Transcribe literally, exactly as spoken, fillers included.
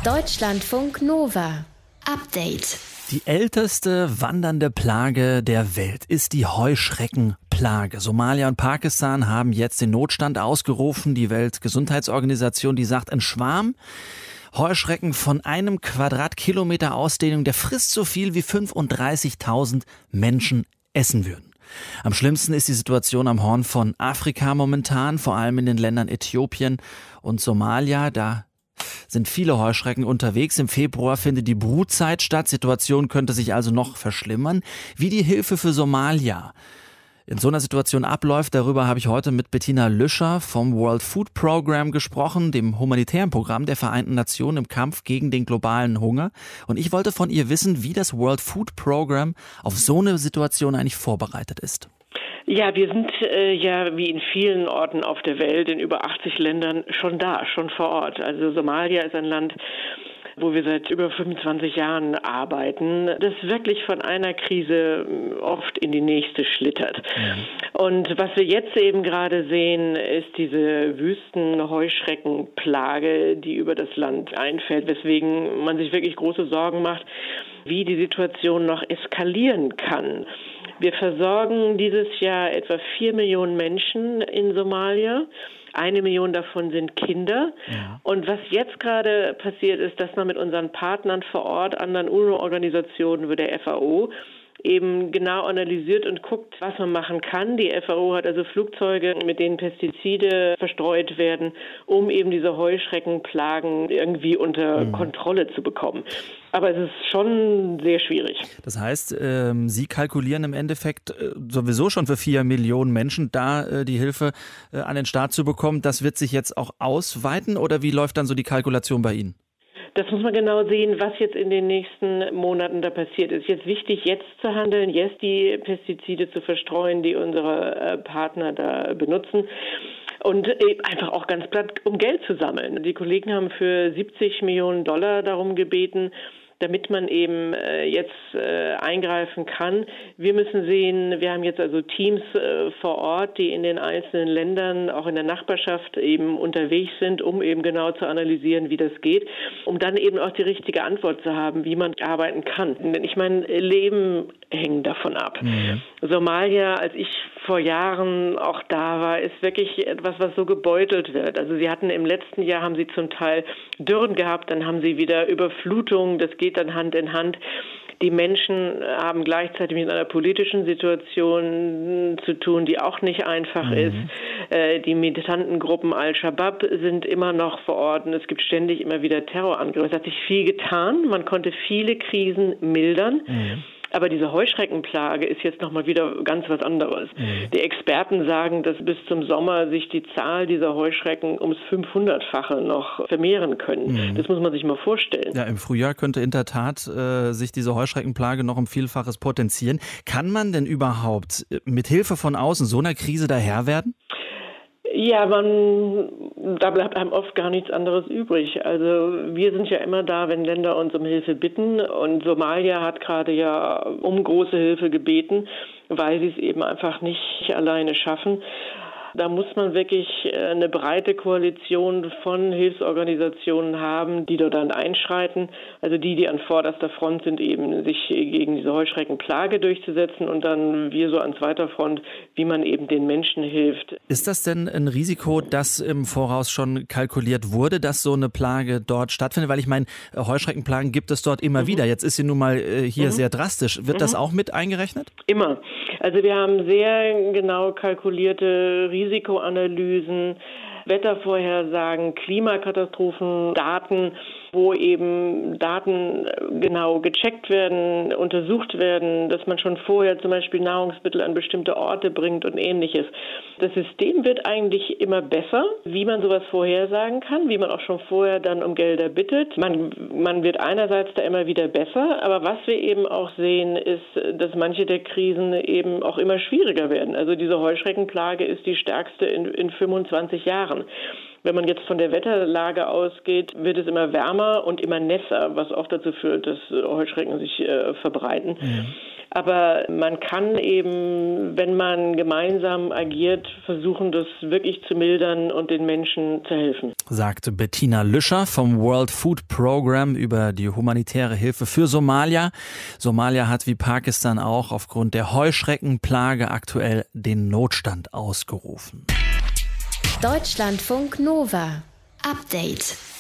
Deutschlandfunk Nova. Update. Die älteste wandernde Plage der Welt ist die Heuschreckenplage. Somalia und Pakistan haben jetzt den Notstand ausgerufen. Die Weltgesundheitsorganisation, die sagt, ein Schwarm Heuschrecken von einem Quadratkilometer Ausdehnung, der frisst so viel wie fünfunddreißigtausend Menschen essen würden. Am schlimmsten ist die Situation am Horn von Afrika momentan, vor allem in den Ländern Äthiopien und Somalia. Da sind viele Heuschrecken unterwegs. Im Februar findet die Brutzeit statt. Die Situation könnte sich also noch verschlimmern. Wie die Hilfe für Somalia in so einer Situation abläuft, darüber habe ich heute mit Bettina Lüscher vom World Food Program gesprochen, dem humanitären Programm der Vereinten Nationen im Kampf gegen den globalen Hunger. Und ich wollte von ihr wissen, wie das World Food Program auf so eine Situation eigentlich vorbereitet ist. Ja, wir sind äh, ja wie in vielen Orten auf der Welt, in über achtzig Ländern schon da, schon vor Ort. Also Somalia ist ein Land, wo wir seit über fünfundzwanzig Jahren arbeiten, das wirklich von einer Krise oft in die nächste schlittert. Ja. Und was wir jetzt eben gerade sehen, ist diese Wüsten-Heuschreckenplage, die über das Land einfällt, weswegen man sich wirklich große Sorgen macht, wie die Situation noch eskalieren kann. Wir versorgen dieses Jahr etwa vier Millionen Menschen in Somalia. Eine Million davon sind Kinder. Ja. Und was jetzt gerade passiert ist, dass man mit unseren Partnern vor Ort, anderen UNO-Organisationen wie der F A O, eben genau analysiert und guckt, was man machen kann. Die F A O hat also Flugzeuge, mit denen Pestizide verstreut werden, um eben diese Heuschreckenplagen irgendwie unter mhm. Kontrolle zu bekommen. Aber es ist schon sehr schwierig. Das heißt, ähm, Sie kalkulieren im Endeffekt äh, sowieso schon für vier Millionen Menschen da äh, die Hilfe äh, an den Start zu bekommen. Das wird sich jetzt auch ausweiten oder wie läuft dann so die Kalkulation bei Ihnen? Das muss man genau sehen, was jetzt in den nächsten Monaten da passiert ist. Jetzt wichtig, jetzt zu handeln, jetzt die Pestizide zu verstreuen, die unsere äh, Partner da benutzen. Und einfach auch ganz platt, um Geld zu sammeln. Die Kollegen haben für siebzig Millionen Dollar darum gebeten, damit man eben äh, jetzt äh, eingreifen kann. Wir müssen sehen, wir haben jetzt also Teams äh, vor Ort, die in den einzelnen Ländern, auch in der Nachbarschaft eben unterwegs sind, um eben genau zu analysieren, wie das geht, um dann eben auch die richtige Antwort zu haben, wie man arbeiten kann. Denn ich meine, Leben hängen davon ab. Mhm. Somalia, als ich vor Jahren auch da war, ist wirklich etwas, was so gebeutelt wird. Also sie hatten im letzten Jahr, haben sie zum Teil Dürren gehabt, dann haben sie wieder Überflutungen, das geht dann Hand in Hand. Die Menschen haben gleichzeitig mit einer politischen Situation zu tun, die auch nicht einfach mhm. ist. Die militanten Gruppen Al-Shabaab sind immer noch vor Ort und es gibt ständig immer wieder Terrorangriffe. Es hat sich viel getan, man konnte viele Krisen mildern. Mhm. Aber diese Heuschreckenplage ist jetzt nochmal wieder ganz was anderes. Mhm. Die Experten sagen, dass bis zum Sommer sich die Zahl dieser Heuschrecken ums fünfhundertfache noch vermehren können. Mhm. Das muss man sich mal vorstellen. Ja, im Frühjahr könnte in der Tat äh, sich diese Heuschreckenplage noch um Vielfaches potenzieren. Kann man denn überhaupt mit Hilfe von außen so einer Krise da Herr werden? Ja, man, da bleibt einem oft gar nichts anderes übrig. Also wir sind ja immer da, wenn Länder uns um Hilfe bitten. Und Somalia hat gerade ja um große Hilfe gebeten, weil sie es eben einfach nicht alleine schaffen. Da muss man wirklich eine breite Koalition von Hilfsorganisationen haben, die dort dann einschreiten. Also die, die an vorderster Front sind, eben sich gegen diese Heuschreckenplage durchzusetzen und dann wir so an zweiter Front, wie man eben den Menschen hilft. Ist das denn ein Risiko, das im Voraus schon kalkuliert wurde, dass so eine Plage dort stattfindet? Weil ich meine, Heuschreckenplagen gibt es dort immer mhm. wieder. Jetzt ist sie nun mal hier mhm. sehr drastisch. Wird mhm. das auch mit eingerechnet? Immer. Also wir haben sehr genau kalkulierte Risikoanalysen, Wettervorhersagen, Klimakatastrophen, Daten, wo eben Daten genau gecheckt werden, untersucht werden, dass man schon vorher zum Beispiel Nahrungsmittel an bestimmte Orte bringt und Ähnliches. Das System wird eigentlich immer besser, wie man sowas vorhersagen kann, wie man auch schon vorher dann um Gelder bittet. Man, man wird einerseits da immer wieder besser, aber was wir eben auch sehen, ist, dass manche der Krisen eben auch immer schwieriger werden. Also diese Heuschreckenplage ist die stärkste in, in fünfundzwanzig Jahren. Wenn man jetzt von der Wetterlage ausgeht, wird es immer wärmer und immer nässer, was auch dazu führt, dass Heuschrecken sich äh, verbreiten. Mhm. Aber man kann eben, wenn man gemeinsam agiert, versuchen, das wirklich zu mildern und den Menschen zu helfen. Sagte Bettina Lüscher vom World Food Program über die humanitäre Hilfe für Somalia. Somalia hat wie Pakistan auch aufgrund der Heuschreckenplage aktuell den Notstand ausgerufen. Deutschlandfunk Nova. Update.